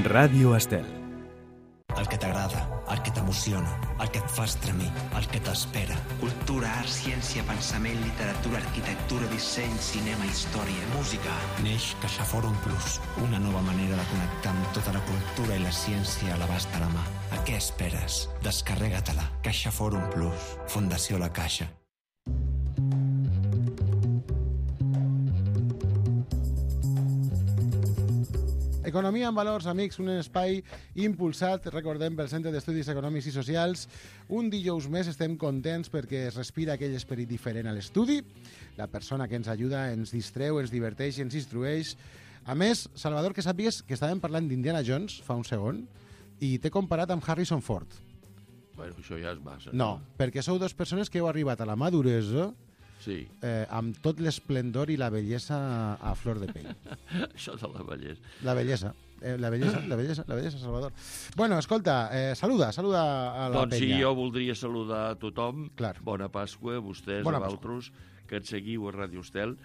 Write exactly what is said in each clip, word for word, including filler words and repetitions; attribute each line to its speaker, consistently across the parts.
Speaker 1: Ràdio Estel.
Speaker 2: El que t'agrada, el que t'emociona, el que et fa estremir, el que t'espera.
Speaker 3: Cultura, art, ciència, pensament, literatura, arquitectura, disseny, cinema, història, música.
Speaker 2: Neix CaixaForum Plus, una nova manera de connectar amb tota la cultura i la ciència a l'abast de la mà. A què esperes? Descarrega-te-la. CaixaForum Plus. Fundació La Caixa.
Speaker 4: Economia en valors, amics, un espai impulsat, recordem, pel Centre d'Estudis Econòmics i Socials. Un dijous més estem contents perquè es respira aquell esperit diferent a l'estudi. La persona que ens ajuda ens distreu, ens diverteix i ens instrueix. A més, Salvador, que sàpigues que estàvem parlant d'Indiana Jones fa un segon i t'he comparat amb Harrison Ford.
Speaker 5: Bueno, això ja és massa.
Speaker 4: No, perquè sou dues persones que heu arribat a la maduresa
Speaker 5: sí.
Speaker 4: eh, amb tot l'esplendor i la bellesa a flor de pell.
Speaker 5: Això de la bellesa.
Speaker 4: La bellesa. Eh, la bellesa, la bellesa, la bellesa, Salvador. Bueno, escolta, eh, saluda, saluda a la
Speaker 5: doncs
Speaker 4: penya.
Speaker 5: sí, jo voldria saludar a tothom.
Speaker 4: Clar.
Speaker 5: Bona Pasqua, a vostès,
Speaker 4: Bona
Speaker 5: a vosaltres, que ens seguiu a Ràdio Estel,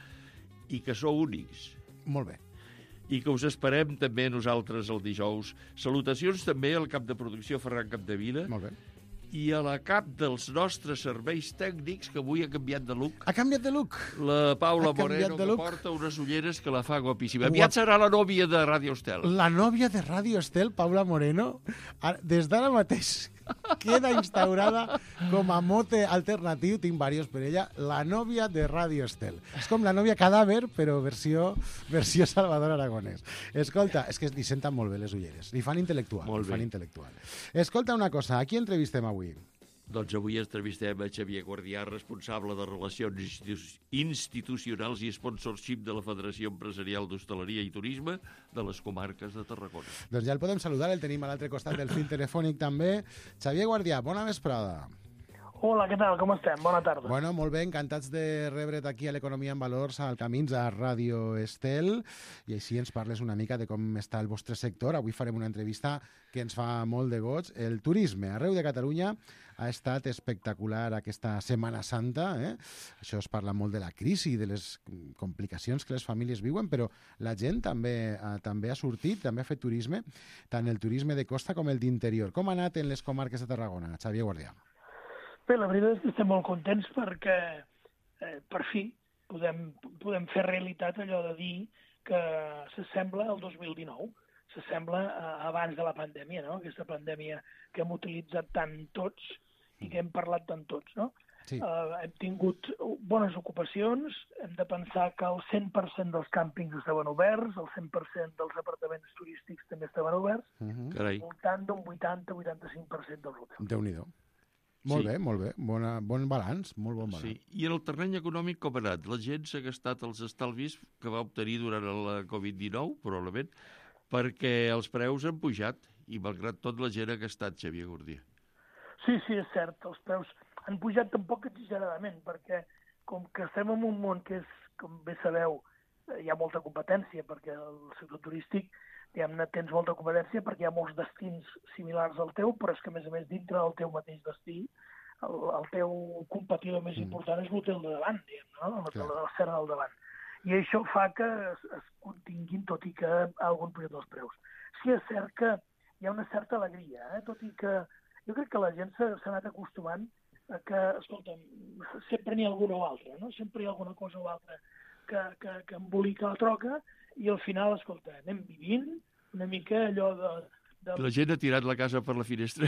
Speaker 5: i que sou únics.
Speaker 4: Molt bé.
Speaker 5: I que us esperem també nosaltres el dijous. Salutacions també al cap de producció Ferran Capdevila.
Speaker 4: Molt bé.
Speaker 5: I a la cap dels nostres serveis tècnics, que avui ha canviat de look.
Speaker 4: Ha canviat de look?
Speaker 5: La Paula
Speaker 4: Ha canviat
Speaker 5: Moreno,
Speaker 4: de
Speaker 5: que
Speaker 4: look.
Speaker 5: porta unes ulleres que la fa guapíssima. Aviat serà la nòvia de Ràdio Estel.
Speaker 4: La nòvia de Ràdio Estel, Paula Moreno, a- des d'ara mateix queda instaurada com a mote alternatiu, tinc diversos per ella, la nòvia de Ràdio Estel. És com la nòvia cadàver, però versió, versió Salvador Aragonès. Escolta, és que li senten molt bé les ulleres. Li fan intel·lectual.
Speaker 5: Molt
Speaker 4: li fan
Speaker 5: bé.
Speaker 4: intel·lectual. Escolta una cosa, a qui entrevistem avui?
Speaker 5: Doncs avui entrevistem a Xavier Guardià, responsable de Relacions Institu- Institucionals i Sponsorship de la Federació Empresarial d'Hostaleria i Turisme de les comarques de Tarragona.
Speaker 4: Doncs ja el podem saludar, el tenim a l'altre costat del fil telefònic també. Xavier Guardià, bona vesprada.
Speaker 6: Hola, què tal? Com estem? Bona tarda.
Speaker 4: Bueno, molt bé, encantats de rebre't aquí a l'Economia en Valors, al Camins, a Ràdio Estel, i així ens parles una mica de com està el vostre sector. Avui farem una entrevista que ens fa molt de goig. El turisme arreu de Catalunya ha estat espectacular aquesta Setmana Santa. Eh? Això es parla molt de la crisi, de les complicacions que les famílies viuen, però la gent també, eh, també ha sortit, també ha fet turisme, tant el turisme de costa com el d'interior. Com ha anat en les comarques de Tarragona, Xavier Guardià?
Speaker 6: Bé, la veritat és que estem molt contents perquè eh, per fi podem, podem fer realitat allò de dir que s'assembla al dos mil dinou, s'assembla a, abans de la pandèmia, no? Aquesta pandèmia que hem utilitzat tant tots i que hem parlat tant tots, no?
Speaker 4: Sí.
Speaker 6: Uh, hem tingut bones ocupacions, hem de pensar que el cent per cent dels càmpings estaven oberts, el cent per cent dels apartaments turístics també estaven oberts,
Speaker 4: Uh-huh.
Speaker 5: Carai.
Speaker 6: al voltant d'un vuitanta a vuitanta-cinc per cent dels hotels.
Speaker 4: Déu-n'hi-do. Molt
Speaker 5: Sí.
Speaker 4: bé, molt bé. Bona, bon balanç, molt bon balanç.
Speaker 5: Sí. I en el terreny econòmic com ha anat? La gent s'ha gastat els estalvis que va obtenir durant la covid dinou, probablement, perquè els preus han pujat i, malgrat tot, la gent ha gastat, Xavier Guardià.
Speaker 6: Sí, sí, és cert. Els preus han pujat tampoc exageradament, perquè com que estem en un món que és, com bé sabeu, eh, hi ha molta competència, perquè el sector turístic, diguem-ne, tens molta competència perquè hi ha molts destins similars al teu, però és que, a més a més, dintre del teu mateix destí, el, el teu competidor més important és l'hotel de davant, diguem-ne, no? L'hotel de la Serra del davant. I això fa que es, es continguin, tot i que algun pujat dels preus. Sí, és cert que hi ha una certa alegria, eh? Tot i que jo crec que la gent s'ha s'ha anat acostumant a que, escolta'm, sempre n'hi ha alguna o altra, no? Sempre hi ha alguna cosa o altra que, que, que embolica la troca i al final, escolta, anem vivint una mica allò de... de...
Speaker 5: La gent ha tirat la casa per la finestra.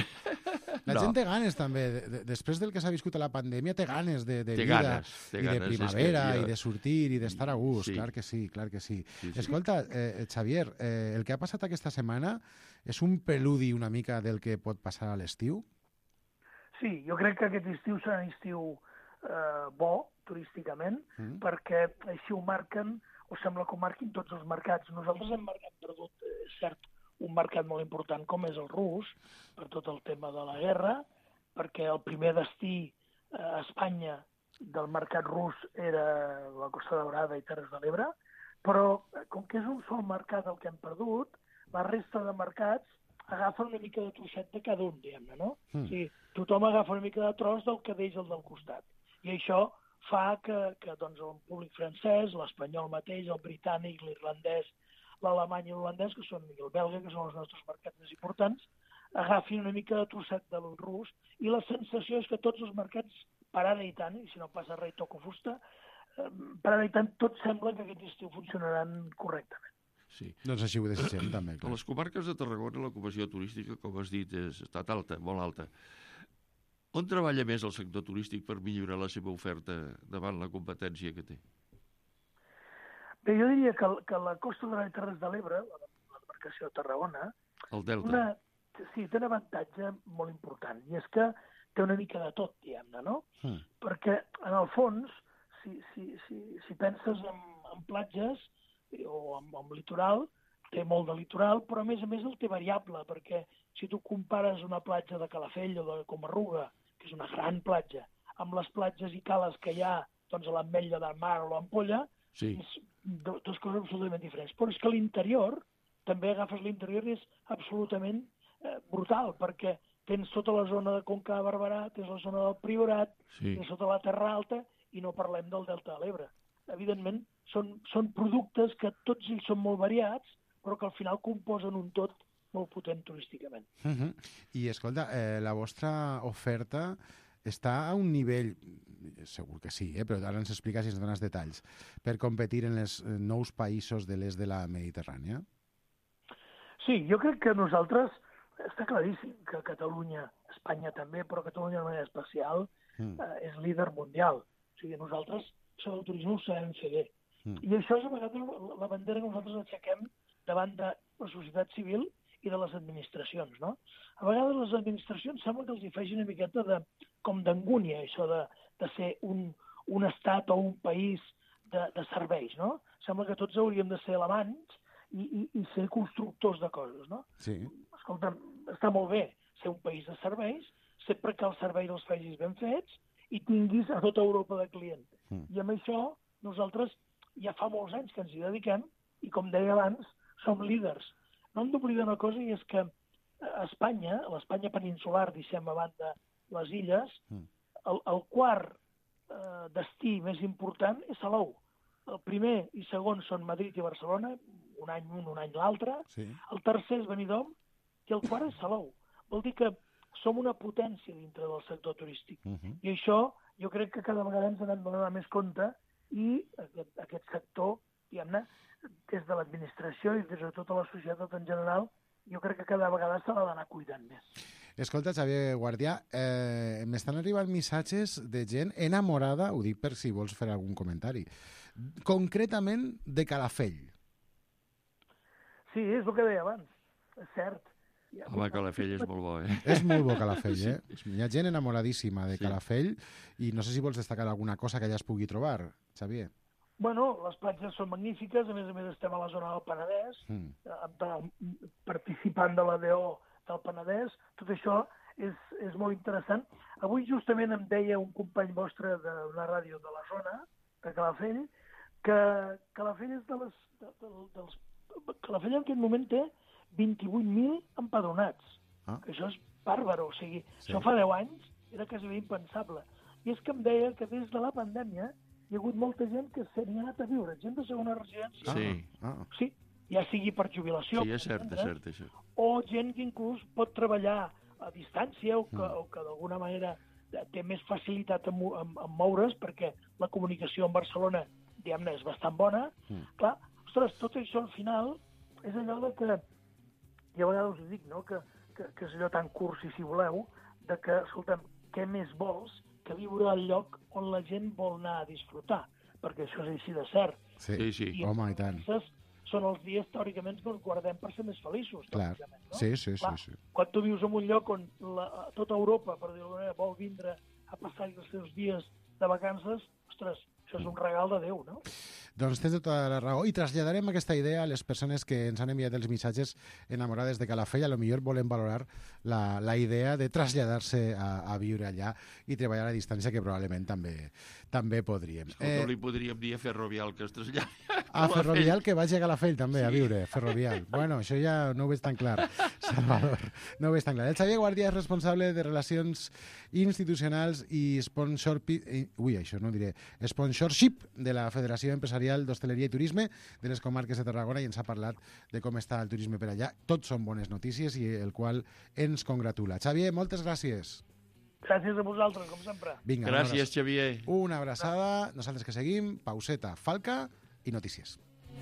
Speaker 4: La
Speaker 5: No.
Speaker 4: gent té ganes, també. De, de, després del que s'ha viscut a la pandèmia, té ganes de, de
Speaker 5: Té
Speaker 4: vida
Speaker 5: ganes, té
Speaker 4: i de
Speaker 5: ganes, és que
Speaker 4: primavera
Speaker 5: ja-
Speaker 4: i de sortir i d'estar a gust.
Speaker 5: Sí.
Speaker 4: Clar que sí, clar que sí.
Speaker 5: Sí, sí.
Speaker 4: Escolta, eh, Xavier, eh, el que ha passat aquesta setmana és un preludi una mica del que pot passar a l'estiu?
Speaker 6: Sí, jo crec que aquest estiu serà un estiu eh, bo, turísticament,
Speaker 4: Mm.
Speaker 6: perquè així ho marquen, o sembla que ho marquin tots els mercats. Nosaltres hem, mar- hem perdut, eh, és cert, un mercat molt important com és el rus, per tot el tema de la guerra, perquè el primer destí eh, a Espanya del mercat rus era la Costa Daurada i Terres de l'Ebre, però eh, com que és un sol mercat el que hem perdut, la resta de mercats agafen una mica de trosset de cada un, diguem-ne, no?
Speaker 4: Mm.
Speaker 6: O sigui, tothom agafa una mica de tros del que deix el del costat. I això fa que, que doncs, el públic francès, l'espanyol mateix, el britànic, l'irlandès, l'alemany i l'holandès, que són, i el belga, que són els nostres mercats més importants, agafin una mica de trosset de l'un rus, i la sensació és que tots els mercats, per ara i tant, i si no passa res toco fusta, per ara i tant tot sembla que aquest estiu funcionaran correctament.
Speaker 5: Sí.
Speaker 4: Doncs així ho desitgem, també.
Speaker 5: A les comarques de Tarragona l'ocupació turística, com has dit, és, ha estat alta, molt alta. On treballa més el sector turístic per millorar la seva oferta davant la competència que té?
Speaker 6: Bé, jo diria que, que la Costa Daurada i Terres de l'Ebre, la, la demarcació de Tarragona,
Speaker 5: el Delta.
Speaker 6: Una, sí, té un avantatge molt important, i és que té una mica de tot, diguem-ne, no? Mm. Perquè, en el fons, si, si, si, si penses en, en platges o en, en litoral, té molt de litoral, però a més a més el té variable, perquè si tu compares una platja de Calafell o de Comarruga, que és una gran platja, amb les platges i cales que hi ha doncs, a l'Ametlla del Mar o l'Ampolla, sí. És dues coses absolutament diferents. Però és que l'interior, també agafes l'interior i és absolutament eh, brutal, perquè tens tota la zona de Conca de Barberà, tens la zona del Priorat, sí. Tens tota la Terra Alta, i no parlem del Delta de l'Ebre. Evidentment, són, són productes que tots ells són molt variats, però que al final composen un tot molt potent turísticament.
Speaker 4: Uh-huh. I, escolta, eh, la vostra oferta està a un nivell, segur que sí, eh, però ara ens explica si ens dones detalls, per competir en els nous països de l'est de la Mediterrània?
Speaker 6: Sí, jo crec que nosaltres, està claríssim que Catalunya, Espanya també, però Catalunya de manera especial, mm. eh, és líder mundial. O sigui, nosaltres sobre el turisme ho sabem fer bé. Mm. I això és a vegades la bandera que nosaltres aixequem davant de la societat civil i de les administracions, no? A vegades les administracions sembla que els hi faci una miqueta de, com d'angúnia, això de, de ser un, un estat o un país de, de serveis, no? Sembla que tots hauríem de ser alamans i, i, i ser constructors de coses, no?
Speaker 4: Sí.
Speaker 6: Escolta, està molt bé ser un país de serveis, sempre que els serveis els facis ben fets i tinguis a tota Europa de client. Mm. I amb això nosaltres ja fa molts anys que ens hi dediquem i, com deia abans, som líders. No hem d'oblidar una cosa, i és que a Espanya, a l'Espanya peninsular, deixem a banda les illes, mm. el, el quart eh, destí més important és Salou. El primer i segon són Madrid i Barcelona, un any un, un any l'altre. Sí. El tercer és Benidorm i el quart és Salou. Vol dir que som una potència dintre del sector turístic. Uh-huh. I això jo crec que cada vegada ens n'hem de donar més compte i aquest, aquest sector, diguem-ne, des de l'administració i des de tota la societat en general, jo crec que cada vegada se l'ha d'anar cuidant més.
Speaker 4: Escolta, Xavier Guardià, eh, m'estan arribant missatges de gent enamorada, ho dic per si vols fer algun comentari, concretament de Calafell.
Speaker 6: Sí, és el que deia abans, és cert.
Speaker 5: Home, Calafell és molt bo, eh?
Speaker 4: És molt bo, Calafell, eh? Sí. Hi ha gent enamoradíssima de sí. Calafell i no sé si vols destacar alguna cosa que allà es pugui trobar, Xavier.
Speaker 6: Bueno, les platges són magnífiques, a més a més estem a la zona del Penedès, mm. participant de l'A D O del Penedès, tot això és, és molt interessant. Avui justament em deia un company vostre d'una ràdio de la zona, de Calafell, que Calafell és de les... De, de, dels, Calafell en aquest moment té vint-i-vuit mil empadronats. Ah. Que això és bàrbaro, o sigui, sí. Això fa deu anys era quasi impensable. I és que em deia que des de la pandèmia hi ha hagut molta gent que s'hi ha anat a viure, gent de segona residència.
Speaker 5: Sí.
Speaker 4: Ah.
Speaker 6: Sí, ja sigui per jubilació,
Speaker 5: sí, és cert, és cert, és cert.
Speaker 6: O gent que inclús pot treballar a distància o que, mm. o que d'alguna manera té més facilitat en, en, en moure's perquè la comunicació amb Barcelona, diguem-ne, és bastant bona. Mm. Clar, ostres, tot això al final és allò de que, i a vegades us dic, no?, que, que, que és allò tan cursi, si voleu, de que, escolta'm, què més vols que viure al lloc on la gent vol anar a disfrutar, perquè això és així de cert.
Speaker 4: Sí, sí, sí. I home, i tant.
Speaker 6: Són els dies, teòricament, que els guardem per ser més feliços.
Speaker 4: Clar, no? sí, sí, Clar, sí, sí.
Speaker 6: Quan tu vius en un lloc on la, tota Europa, per dir-ho d'alguna manera, vol vindre a passar els seus dies de vacances, ostres, això és un regal de Déu, no?
Speaker 4: Doncs tens tota la raó i traslladarem aquesta idea a les persones que ens han enviat els missatges enamorades de Calafell. A lo millor volen valorar la, la idea de traslladar-se a, a viure allà i treballar a distància, que probablement també també podríem.
Speaker 5: Escolta, eh, li podríem dir a Ferrovial que es traslladi
Speaker 4: a Ferrovial, que vagi a Calafell també, sí. a viure, Ferrovial. Bueno, això ja no ho veig tan clar, Salvador, no ho veig tan clar. El Xavier Guardià és responsable de Relacions Institucionals i sponsor... Ui, això no diré. Sponsorship de la Federació Empresarial Social d'Hostaleria i Turisme de les comarques de Tarragona i ens ha parlat de com està el turisme per allà. Tot són bones notícies i el qual ens congratula. Xavier, moltes gràcies.
Speaker 6: Gràcies a vosaltres, com sempre.
Speaker 4: Vinga,
Speaker 5: Gràcies,
Speaker 4: una
Speaker 5: Xavier.
Speaker 4: Una abraçada. Nosaltres que seguim, pauseta, falca i notícies.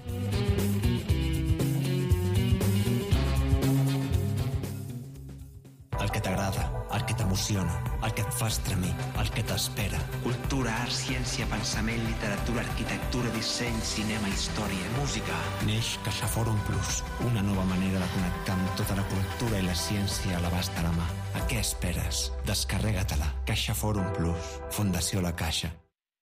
Speaker 2: El que t'agrada, el que t'emociona, el que et fa estremir, el que t'espera.
Speaker 3: Cultura, art, ciència, pensament, literatura, arquitectura, disseny, cinema, història, música.
Speaker 2: Neix CaixaForum Plus, una nova manera de connectar amb tota la cultura i la ciència a l'abast de la mà. A què esperes? Descarrega-te-la. CaixaForum Plus. Fundació La Caixa.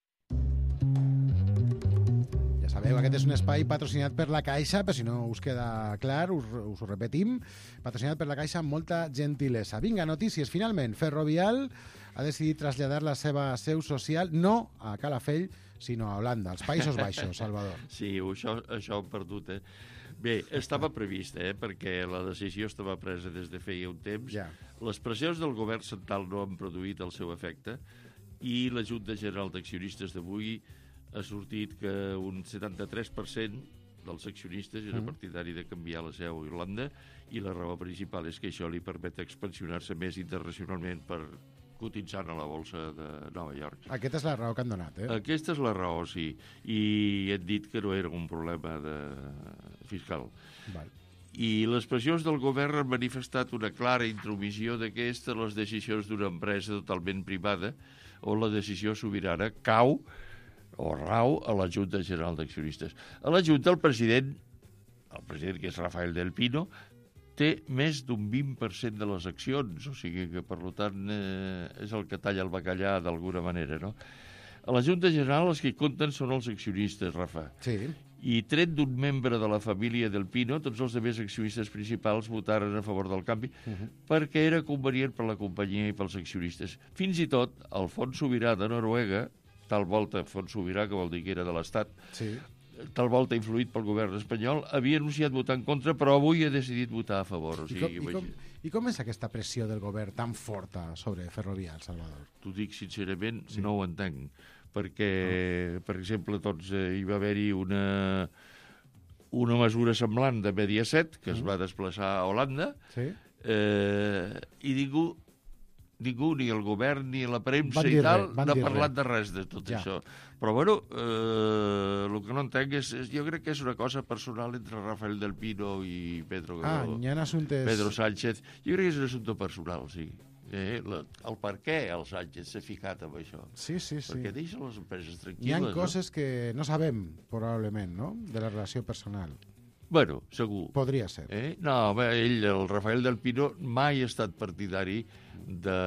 Speaker 4: Sabeu, aquest és un espai patrocinat per la Caixa, però si no us queda clar, us, us ho repetim, patrocinat per la Caixa amb molta gentilesa. Vinga, notícies. Finalment, Ferrovial ha decidit traslladar la seva seu social no a Calafell, sinó a Holanda, als Països Baixos, Salvador.
Speaker 5: Sí, això, això ho he perdut, eh? Bé, estava previst, eh? Perquè la decisió estava presa des de feia un temps.
Speaker 4: Ja.
Speaker 5: Les pressions del govern central no han produït el seu efecte i la Junta General d'Accionistes d'avui ha sortit que un setanta-tres per cent dels accionistes era partidari de canviar la seu a Irlanda i la raó principal és que això li permet expansionar-se més internacionalment per cotitzant a la bolsa de Nova York.
Speaker 4: Aquesta és la raó que han donat, eh?
Speaker 5: Aquesta és la raó, sí. I hem dit que no era un problema de... fiscal.
Speaker 4: Val.
Speaker 5: I les pressions del govern han manifestat una clara intromissió d'aquesta les decisions d'una empresa totalment privada on la decisió sobirana cau o rau a la Junta General d'Accionistes. A la Junta el president, el president que és Rafael del Pino, té més d'un vint per cent de les accions, o sigui que, per tant, eh, és el que talla el bacallà d'alguna manera, no? A la Junta General els que hi compten són els accionistes, Rafa.
Speaker 4: Sí.
Speaker 5: I tret d'un membre de la família del Pino, tots els altres accionistes principals votaren a favor del canvi uh-huh. perquè era convenient per la companyia i pels accionistes. Fins i tot el Fons Sobirà de Noruega, tal volta Fons Sobirà, que vol dir que era de l'Estat,
Speaker 4: Sí.
Speaker 5: tal volta influït pel govern espanyol, havia anunciat votar en contra, però avui ha decidit votar a favor. O
Speaker 4: I,
Speaker 5: sigui,
Speaker 4: com, i, com, I com és aquesta pressió del govern tan forta sobre Ferrovial, Salvador?
Speaker 5: T'ho dic sincerament, sí. no ho entenc. Perquè, no. per exemple, doncs, eh, hi va haver-hi una, una mesura semblant de Mediaset, que mm. es va desplaçar a Holanda,
Speaker 4: sí.
Speaker 5: eh, i ningú ningú, ni el govern, ni la premsa i tal,
Speaker 4: res,
Speaker 5: no ha parlat
Speaker 4: res.
Speaker 5: de res de tot
Speaker 4: Ja.
Speaker 5: això. Però, bueno, eh, el que no entenc és, és... Jo crec que és una cosa personal entre Rafael del Pino i Pedro,
Speaker 4: Ah, hi ha assumptes...
Speaker 5: Pedro Sánchez. Jo crec que és un assumpte personal, sí. Eh, la, el per què el Sánchez s'ha ficat amb això.
Speaker 4: Sí, sí, sí.
Speaker 5: Perquè deixa les empreses tranquil·les.
Speaker 4: Hi ha
Speaker 5: no?
Speaker 4: coses que no sabem, probablement, no?, de la relació personal.
Speaker 5: Bueno, segur.
Speaker 4: Podria ser.
Speaker 5: Eh? No, bé, ell, el Rafael del Pino, mai ha estat partidari de,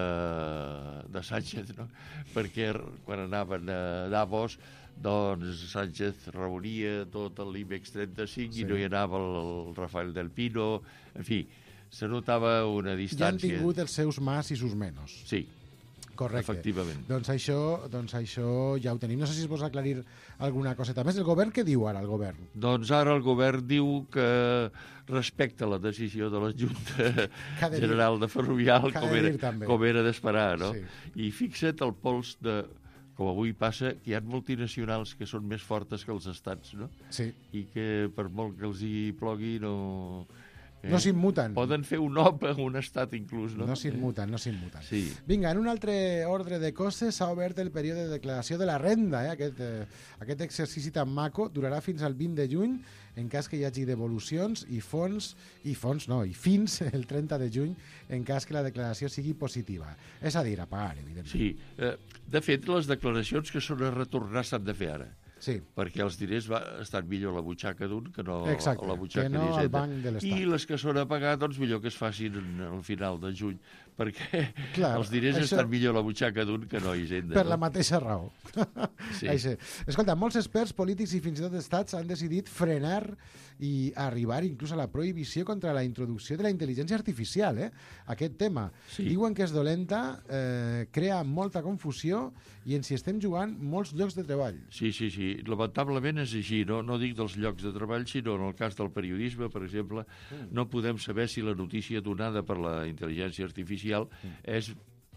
Speaker 5: de Sánchez, no? Perquè quan anaven a Davos, doncs Sánchez reunia tot l'IBEX trenta-cinc sí. i no hi anava el, el Rafael del Pino. En fi, se notava una distància.
Speaker 4: Ja han tingut els seus más i sus menos.
Speaker 5: Sí.
Speaker 4: Correcte.
Speaker 5: Efectivament.
Speaker 4: Doncs això, doncs això ja ho tenim. No sé si es vols aclarir alguna coseta més. El govern, què diu ara el govern?
Speaker 5: Doncs ara el govern diu que respecta la decisió de la Junta General de Ferrovial, com era, com era d'esperar, no? Sí. I fixa't el pols de... Com avui passa, que hi ha multinacionals que són més fortes que els estats, no?
Speaker 4: Sí.
Speaker 5: I que per molt que els hi plogui no...
Speaker 4: Eh? No s'immuten.
Speaker 5: Poden fer un O P A, un estat inclús, no?
Speaker 4: No s'immuten, no s'immuten.
Speaker 5: Sí.
Speaker 4: Vinga, en un altre ordre de coses s'ha obert el període de declaració de la renda. Eh? Aquest, eh, aquest exercici tan maco durarà fins al vint de juny en cas que hi hagi devolucions i fons, i fons no, i fins el trenta de juny en cas que la declaració sigui positiva. És a dir, a pagar, evidentment.
Speaker 5: Sí. Eh, de fet, les declaracions que són a retornar s'han de fer ara.
Speaker 4: Sí.
Speaker 5: Perquè els diners va, estan millor a la butxaca d'un que no
Speaker 4: Exacte,
Speaker 5: a la butxaca
Speaker 4: que no
Speaker 5: d'Hisenda.
Speaker 4: al banc de l'Estat.
Speaker 5: I les que són a pagar, doncs millor que es facin al final de juny, perquè
Speaker 4: Clar,
Speaker 5: els diners
Speaker 4: això...
Speaker 5: estan millor a la butxaca d'un que no a Hisenda.
Speaker 4: Per
Speaker 5: no?
Speaker 4: la mateixa raó.
Speaker 5: Sí.
Speaker 4: Així. Escolta, molts experts polítics i fins i tot estats han decidit frenar i arribar inclús a la prohibició contra la introducció de la intel·ligència artificial, eh? Aquest tema.
Speaker 5: Sí.
Speaker 4: Diuen que és dolenta, eh, crea molta confusió i ens hi estem jugant molts llocs de treball.
Speaker 5: Sí, sí, sí. Lamentablement és així, no? No dic dels llocs de treball, sinó en el cas del periodisme, per exemple, mm. no podem saber si la notícia donada per la intel·ligència artificial mm. és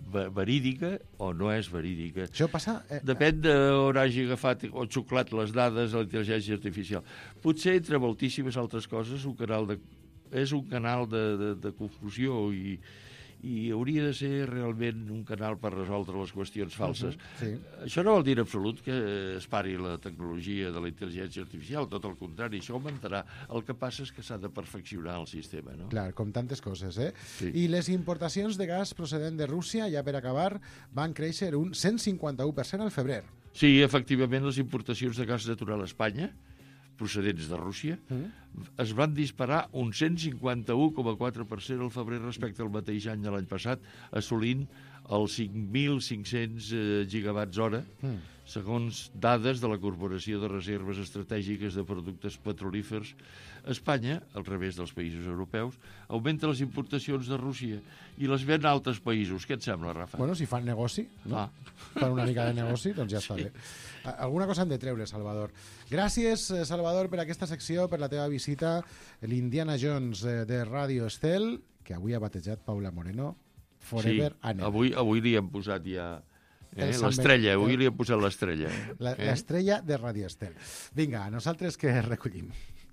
Speaker 5: verídica o no és verídica.
Speaker 4: Això passa... Eh,
Speaker 5: Depèn d'on hagi agafat o xuclat les dades de la intel·ligència artificial. Potser, entre moltíssimes altres coses, un canal de, és un canal de, de, de confusió i, i hauria de ser realment un canal per resoldre les qüestions falses.
Speaker 4: Uh-huh, sí.
Speaker 5: Això no vol dir en absolut que es pari la tecnologia de la intel·ligència artificial, tot el contrari, això augmentarà. El que passa és que s'ha de perfeccionar el sistema, no?
Speaker 4: Clar, com tantes coses, eh?
Speaker 5: Sí.
Speaker 4: I les importacions de gas procedent de Rússia, ja per acabar, van créixer un cent cinquanta-u per cent al febrer.
Speaker 5: Sí, efectivament, les importacions de gas natural a Espanya, procedents de Rússia, mm. es van disparar un cent cinquanta-u coma quatre per cent al febrer respecte al mateix any de l'any passat, assolint els cinc mil cinc-cents eh, gigawatts hora, mm. segons dades de la Corporació de Reserves Estratègiques de Productes Petrolífers. Espanya, al revés dels països europeus, augmenta les importacions de Rússia i les ven a altres països. Què et sembla, Rafa?
Speaker 4: Bueno, si fan negoci, no?
Speaker 5: Ah.
Speaker 4: Fan una mica de negoci, doncs ja està
Speaker 5: Sí.
Speaker 4: bé. Alguna cosa han de treure, Salvador. Gràcies, Salvador, per aquesta secció, per la teva visita. L'Indiana Jones de Radio Estel, que avui ha batejat Paula Moreno, Forever
Speaker 5: Sí,
Speaker 4: and Ever.
Speaker 5: avui, avui li hem posat ja eh,
Speaker 4: El Sant
Speaker 5: l'estrella,
Speaker 4: Ben-
Speaker 5: avui li hem posat l'estrella.
Speaker 4: La-
Speaker 5: Eh?
Speaker 4: L'estrella de Radio Estel. Vinga, nosaltres que recollim.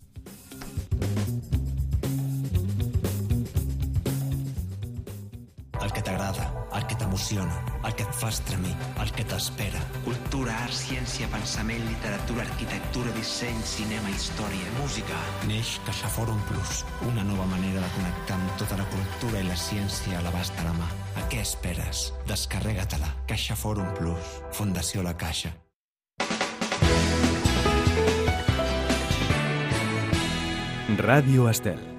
Speaker 2: El que t'agrada, el que t'emociona, el que et fa estremir, el que t'espera.
Speaker 3: Cultura, art, ciència, pensament, literatura, arquitectura, disseny, cinema, història, música.
Speaker 2: Neix CaixaForum Plus, una nova manera de connectar amb tota la cultura i la ciència a l'abast de la mà. A què esperes? Descarrega-te-la. CaixaForum Plus. Fundació La Caixa.
Speaker 1: Radio Estel.